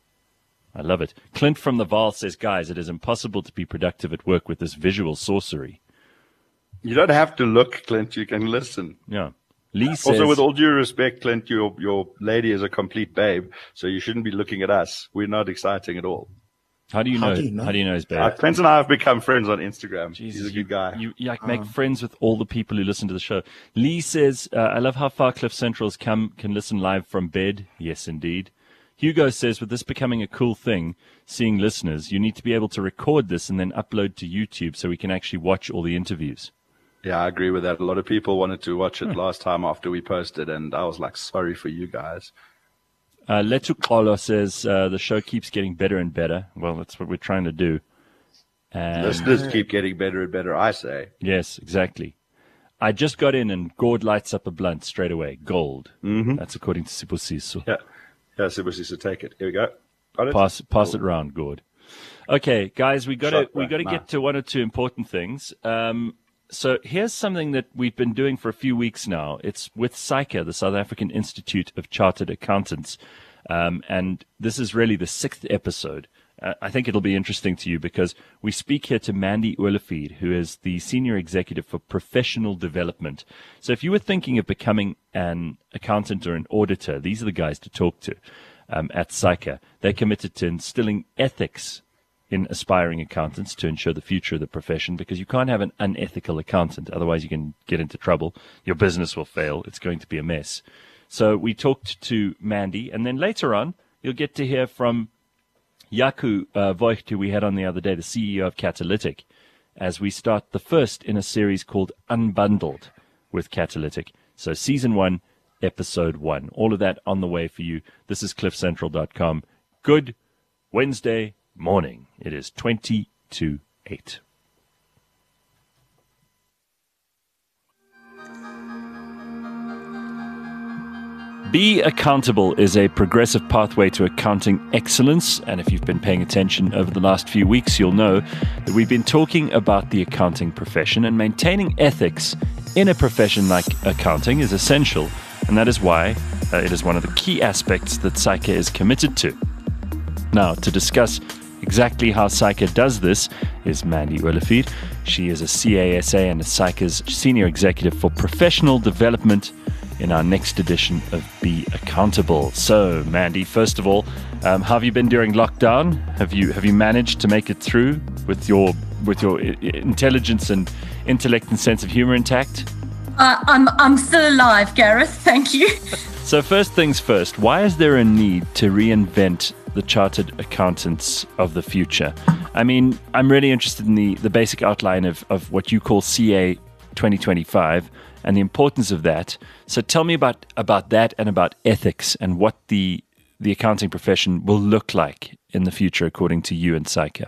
I love it. Clint from the Val says, "Guys, it is impossible to be productive at work with this visual sorcery." You don't have to look, Clint. You can listen. Yeah. Lee says, Also, with all due respect, Clint, your your lady is a complete babe, so you shouldn't be looking at us. We're not exciting at all. "How do you How know? do you know? How do you know his babe?" Uh, Clint and I have become friends on Instagram. Jesus, He's a you, good guy. You, you like make friends with all the people who listen to the show. Lee says, uh, "I love how far Cliff Central's come. Can listen live from bed." Yes, indeed. Hugo says, "With this becoming a cool thing, seeing listeners, you need to be able to record this and then upload to YouTube so we can actually watch all the interviews." Yeah, I agree with that. A lot of people wanted to watch it last time after we posted, and I was like, sorry for you guys. Uh, Letu Kolo says, uh, "The show keeps getting better and better." Well, that's what we're trying to do. And Listeners keep getting better and better, I say. yes, exactly. I just got in and Gord lights up a blunt straight away. Gold. Mm-hmm. That's according to Sibusiso. Yeah. Yeah, Sibusi, so take it. Here we go. Got it? Pass, pass it round, Gord. Okay, guys, we got to Shot we back, got to nah. get to one or two important things. Um, so here's something that we've been doing for a few weeks now. It's with SAICA, the South African Institute of Chartered Accountants, um, and this is really the sixth episode. Uh, I think it'll be interesting to you because we speak here to Mandy Olivier, who is the Senior Executive for Professional Development. So if you were thinking of becoming an accountant or an auditor, these are the guys to talk to um, at SAICA. They're committed to instilling ethics in aspiring accountants to ensure the future of the profession, because you can't have an unethical accountant. Otherwise, you can get into trouble. Your business will fail. It's going to be a mess. So we talked to Mandy, and then later on, you'll get to hear from Jaco uh, Voigt, who we had on the other day, the C E O of Catalytic, as we start the first in a series called Unbundled with Catalytic. So season one, episode one. All of that on the way for you. This is cliff central dot com. Good Wednesday morning. It is twenty to eight. Be Accountable is a progressive pathway to accounting excellence. And if you've been paying attention over the last few weeks, you'll know that we've been talking about the accounting profession, and maintaining ethics in a profession like accounting is essential. And that is why uh, it is one of the key aspects that SAICA is committed to. Now, to discuss exactly how SAICA does this is Mandy Olivier. She is a C A S A and a SAICA's Senior Executive for Professional Development in our next edition of Be Accountable. So, Mandy, first of all, um, how have you been during lockdown? Have you have you managed to make it through with your with your I- intelligence and intellect and sense of humor intact? Uh, I'm I'm still alive, Gareth. Thank you. So, first things first, why is there a need to reinvent the chartered accountants of the future? I mean, I'm really interested in the, the basic outline of, of what you call C A twenty twenty-five and the importance of that. So tell me about, about that and about ethics and what the the accounting profession will look like in the future, according to you and SAICA.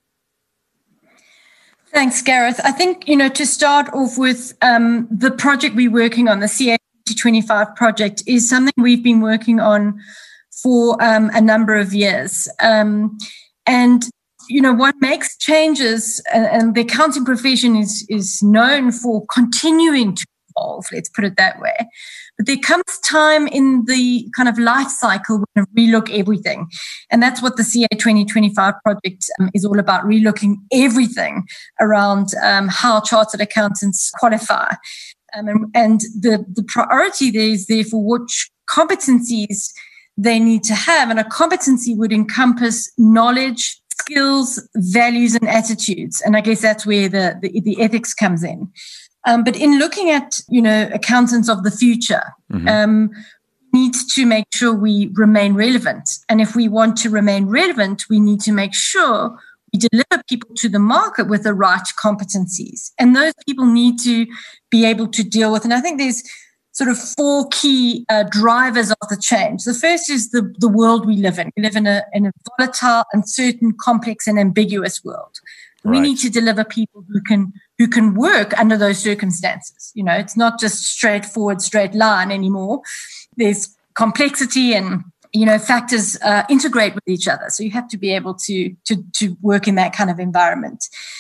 Thanks, Gareth. I think, you know, to start off with, um, the project we're working on, the C A twenty twenty-five project, is something we've been working on for um, a number of years. Um, and, you know, what makes changes, and, and the accounting profession is, is known for continuing to evolve, let's put it that way. But there comes time in the kind of life cycle when we relook everything. And that's what the C A twenty twenty-five project um, is all about, relooking everything around um, how chartered accountants qualify. Um, and and the, the priority there is therefore which competencies they need to have. And a competency would encompass knowledge, skills, values, and attitudes. And I guess that's where the, the, the ethics comes in. Um, but in looking at, you know, accountants of the future, mm-hmm. um, we need to make sure we remain relevant. And if we want to remain relevant, we need to make sure we deliver people to the market with the right competencies. And those people need to be able to deal with. And I think there's sort of four key uh, drivers of the change. The first is the, the world we live in. We live in a, in a volatile, uncertain, complex, and ambiguous world. We right. need to deliver people who can who can work under those circumstances. You know, it's not just straightforward, straight line anymore. There's complexity and, you know, factors uh, integrate with each other. So you have to be able to, to, to work in that kind of environment.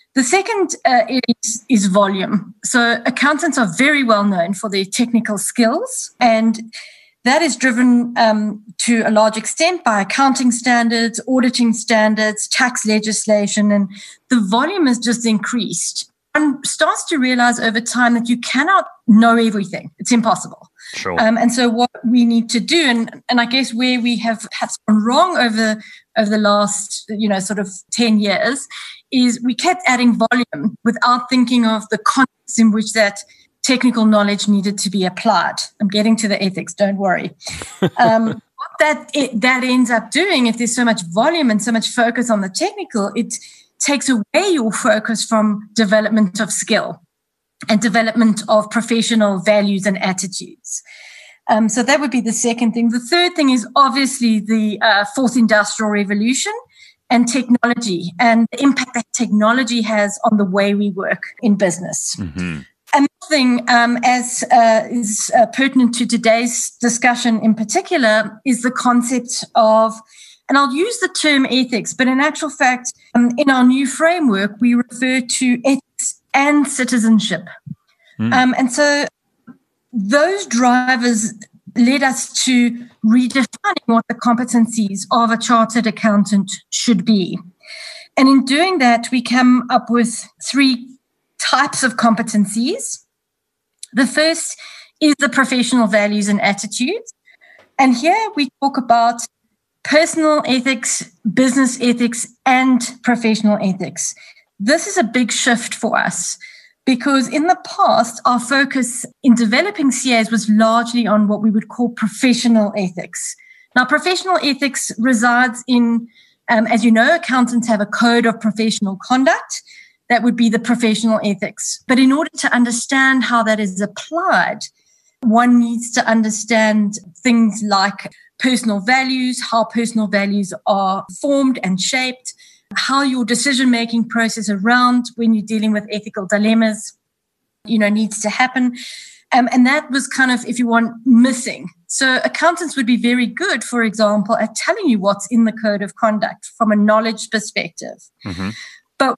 The second uh, is, is volume. So accountants are very well known for their technical skills, and that is driven um, to a large extent by accounting standards, auditing standards, tax legislation, and the volume has just increased. One starts to realize over time that you cannot know everything. It's impossible. Sure. Um, and so what we need to do, and, and I guess where we have, have gone wrong over, over the last, you know, sort of ten years, is we kept adding volume without thinking of the context in which that technical knowledge needed to be applied. I'm getting to the ethics, don't worry. Um, what that, it, that ends up doing, if there's so much volume and so much focus on the technical, it takes away your focus from development of skill and development of professional values and attitudes. Um, so that would be the second thing. The third thing is obviously the uh, fourth industrial revolution and technology and the impact that technology has on the way we work in business. Mm-hmm. Another thing, um, as uh, is uh, pertinent to today's discussion in particular, is the concept of, and I'll use the term ethics, but in actual fact, um, in our new framework, we refer to ethics and citizenship. Mm. Um, and so those drivers led us to redefining what the competencies of a chartered accountant should be. And in doing that, we come up with three types of competencies. The first is the professional values and attitudes. And here we talk about personal ethics, business ethics, and professional ethics. This is a big shift for us because in the past, our focus in developing C As was largely on what we would call professional ethics. Now, professional ethics resides in, um, as you know, accountants have a code of professional conduct. That would be the professional ethics. But in order to understand how that is applied, one needs to understand things like personal values, how personal values are formed and shaped, how your decision-making process around when you're dealing with ethical dilemmas, you know, needs to happen. Um, and that was kind of, if you want, missing. So accountants would be very good, for example, at telling you what's in the code of conduct from a knowledge perspective. Mm-hmm. But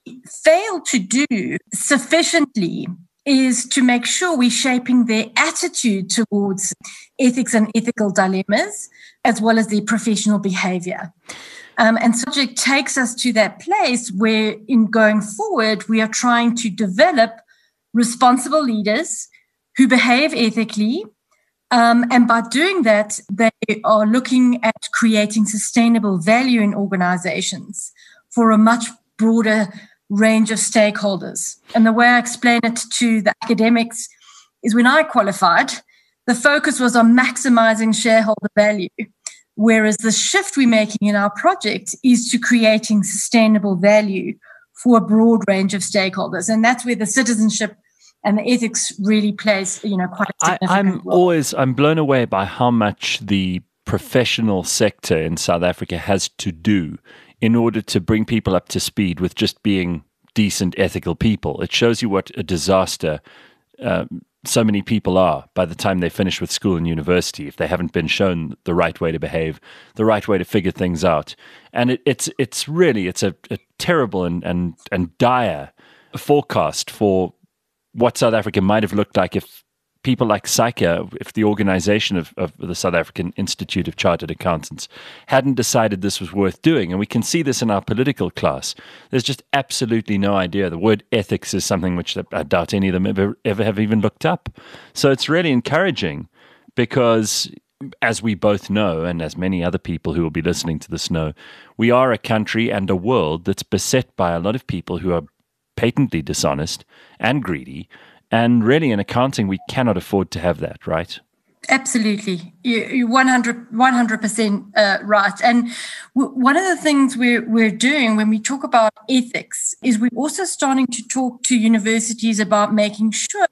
fail to do sufficiently is to make sure we're shaping their attitude towards ethics and ethical dilemmas, as well as their professional behavior. Um, and subject takes us to that place where, in going forward, we are trying to develop responsible leaders who behave ethically. Um, and by doing that, they are looking at creating sustainable value in organizations for a much broader range of stakeholders. And the way I explain it to the academics is when I qualified, the focus was on maximizing shareholder value, whereas the shift we're making in our project is to creating sustainable value for a broad range of stakeholders. And that's where the citizenship and the ethics really plays, you know, quite a significant I, I'm role. always, I'm blown away by how much the professional sector in South Africa has to do in order to bring people up to speed with just being decent, ethical people. It shows you what a disaster uh, so many people are by the time they finish with school and university, if they haven't been shown the right way to behave, the right way to figure things out. And it, it's it's really, it's a, a terrible and, and, and dire forecast for what South Africa might have looked like if people like SAICA, if the organization of, of the South African Institute of Chartered Accountants hadn't decided this was worth doing. And we can see this in our political class. There's just absolutely no idea. The word ethics is something which I doubt any of them ever, ever have even looked up. So it's really encouraging because, as we both know, and as many other people who will be listening to this know, we are a country and a world that's beset by a lot of people who are patently dishonest and greedy. And really, in accounting, we cannot afford to have that, right? Absolutely. You- You're one hundred percent uh, right. And w- one of the things we're, we're doing when we talk about ethics is we're also starting to talk to universities about making sure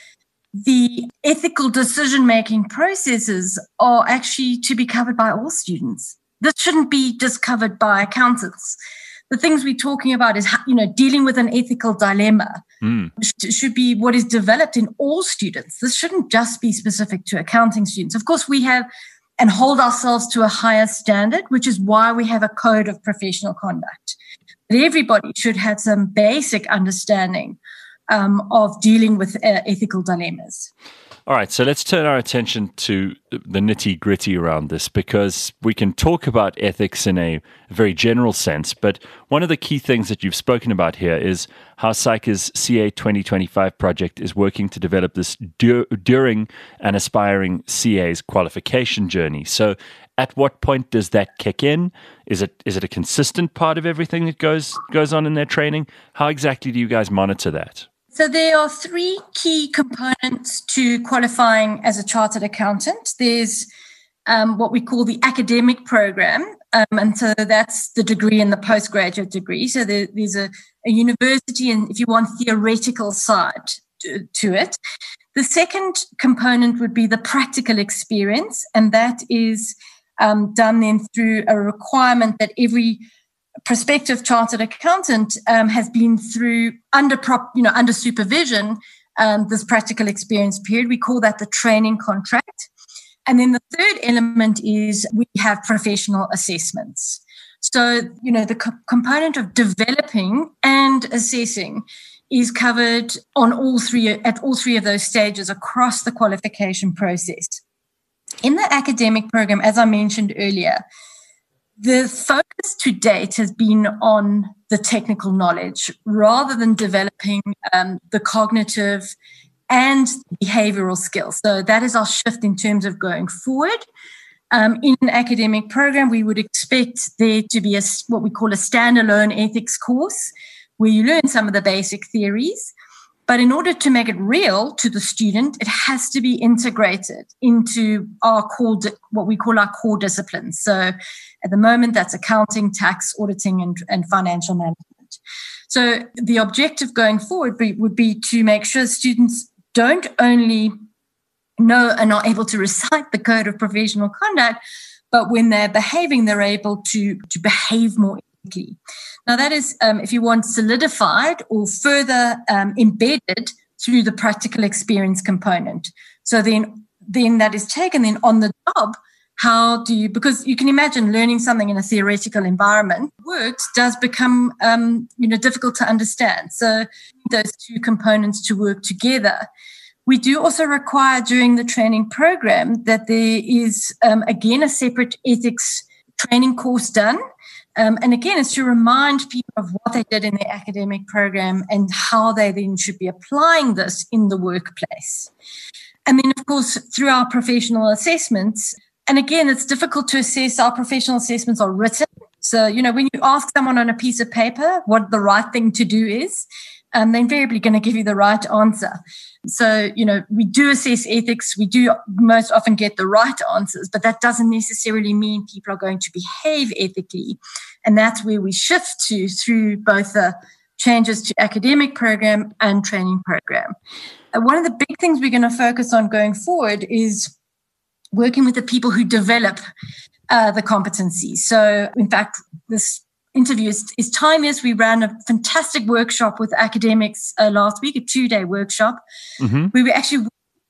the ethical decision-making processes are actually to be covered by all students. This shouldn't be just covered by accountants. The things we're talking about is, how- you know, dealing with an ethical dilemma mm. sh- should be what is developed in all students. This shouldn't just be specific to accounting students. Of course, we have and hold ourselves to a higher standard, which is why we have a code of professional conduct. that everybody should have some basic understanding um, of dealing with uh, ethical dilemmas. All right, so let's turn our attention to the nitty-gritty around this, because we can talk about ethics in a very general sense, but one of the key things that you've spoken about here is how SAICA's C A twenty twenty-five project is working to develop this dur- during an aspiring C A's qualification journey. So at what point does that kick in? Is it is it a consistent part of everything that goes goes on in their training? How exactly do you guys monitor that? So there are three key components to qualifying as a chartered accountant. There's um, what we call the academic program, um, and so that's the degree and the postgraduate degree. So there, there's a, a university and, if you want, theoretical side to, to it. The second component would be the practical experience, and that is um, done then through a requirement that every prospective chartered accountant um, has been through under prop, you know, under supervision, um, this practical experience period. We call that the training contract. And then the third element is we have professional assessments. So, you know, the co- component of developing and assessing is covered on all three, at all three of those stages across the qualification process. In the academic program, as I mentioned earlier, the focus to date has been on the technical knowledge rather than developing um, the cognitive and behavioral skills. So that is our shift in terms of going forward. Um, in an academic program, we would expect there to be a, what we call a standalone ethics course where you learn some of the basic theories. But in order to make it real to the student, it has to be integrated into our core, what we call our core disciplines. So at the moment, that's accounting, tax, auditing, and, and financial management. So the objective going forward be, would be to make sure students don't only know and are able to recite the code of professional conduct, but when they're behaving, they're able to, to behave more ethically. Now, that is, um, if you want, solidified or further um, embedded through the practical experience component. So then, then that is taken then on the job. How do you, because you can imagine learning something in a theoretical environment works does become, um, you know, difficult to understand. So those two components to work together. We do also require during the training program that there is, um, again, a separate ethics training course done. Um, and again, it's to remind people of what they did in their academic program and how they then should be applying this in the workplace. And then, of course, through our professional assessments, and again, it's difficult to assess. Our professional assessments are written. So, you know, when you ask someone on a piece of paper what the right thing to do is, um, they're invariably going to give you the right answer. So, you know, we do assess ethics. We do most often get the right answers, but that doesn't necessarily mean people are going to behave ethically. And that's where we shift to through both the changes to academic program and training program. And one of the big things we're going to focus on going forward is working with the people who develop uh, the competencies. So, in fact, this interview is, is timeless. We ran a fantastic workshop with academics uh, last week, a two-day workshop. Mm-hmm. We were actually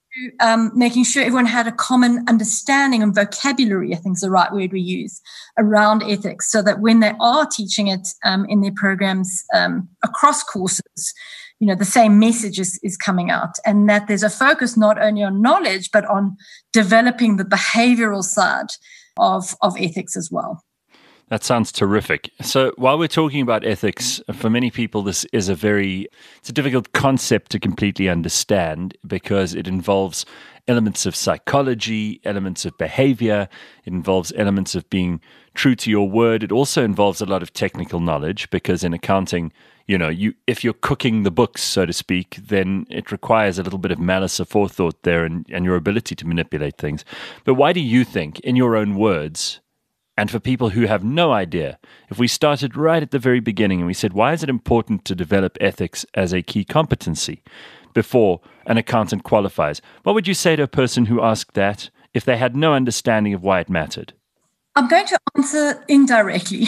um, making sure everyone had a common understanding and vocabulary, I think is the right word we use, around ethics, so that when they are teaching it um, in their programs um, across courses, you know, the same message is, is coming out, and that there's a focus not only on knowledge, but on developing the behavioral side of, of ethics as well. That sounds terrific. So while we're talking about ethics, for many people, this is a very, it's a difficult concept to completely understand because it involves elements of psychology, elements of behavior. It involves elements of being true to your word. It also involves a lot of technical knowledge because in accounting, you know, you if you're cooking the books, so to speak, then it requires a little bit of malice of forethought there and, and your ability to manipulate things. But why do you think, in your own words, and for people who have no idea, if we started right at the very beginning and we said, why is it important to develop ethics as a key competency before an accountant qualifies? What would you say to a person who asked that if they had no understanding of why it mattered? I'm going to answer indirectly.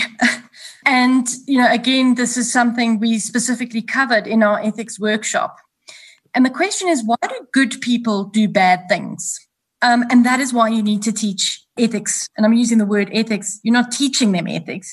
And, you know, again, this is something we specifically covered in our ethics workshop. And the question is, why do good people do bad things? Um, and that is why you need to teach ethics. And I'm using the word ethics. You're not teaching them ethics.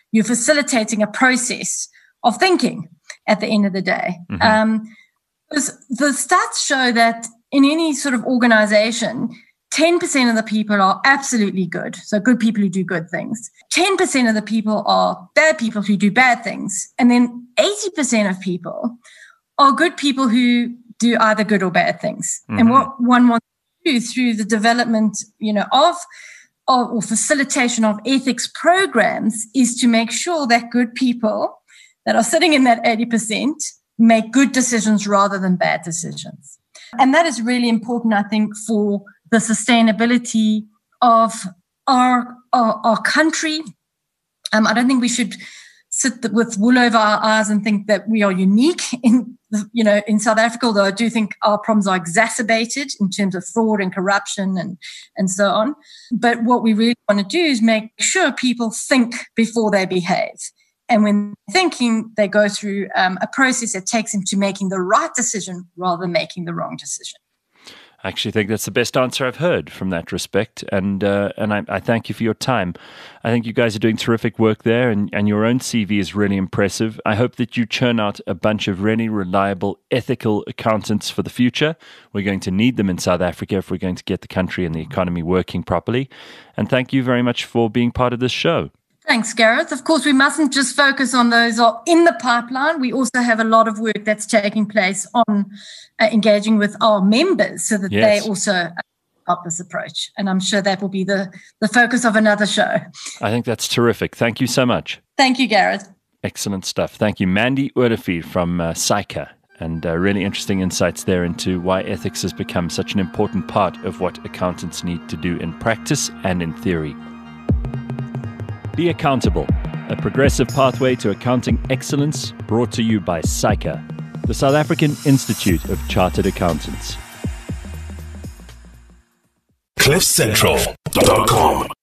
you're facilitating a process of thinking at the end of the day. Mm-hmm. Um, the stats show that in any sort of organization, ten percent of the people are absolutely good. So good people who do good things. ten percent of the people are bad people who do bad things. And then eighty percent of people are good people who do either good or bad things. Mm-hmm. And what one wants to do through the development, you know, of, of or facilitation of ethics programs is to make sure that good people that are sitting in that eighty percent make good decisions rather than bad decisions. And that is really important, I think, for the sustainability of our, our, our country. Um, I don't think we should sit with wool over our eyes and think that we are unique in, you know, in South Africa, although I do think our problems are exacerbated in terms of fraud and corruption and, and so on. But what we really want to do is make sure people think before they behave. And when thinking, they go through um, a process that takes them to making the right decision rather than making the wrong decision. I actually think that's the best answer I've heard from that respect. And uh, and I, I thank you for your time. I think you guys are doing terrific work there, and, and your own C V is really impressive. I hope that you churn out a bunch of really reliable, ethical accountants for the future. We're going to need them in South Africa if we're going to get the country and the economy working properly. And thank you very much for being part of this show. Thanks, Gareth. Of course, we mustn't just focus on those who are in the pipeline. We also have a lot of work that's taking place on uh, engaging with our members so that yes. they also adopt this approach. And I'm sure that will be the, the focus of another show. I think that's terrific. Thank you so much. Thank you, Gareth. Excellent stuff. Thank you, Mandy Oordevier from uh, SAICA. And uh, really interesting insights there into why ethics has become such an important part of what accountants need to do in practice and in theory. Be Accountable, a progressive pathway to accounting excellence, brought to you by SAICA, the South African Institute of Chartered Accountants. cliff central dot com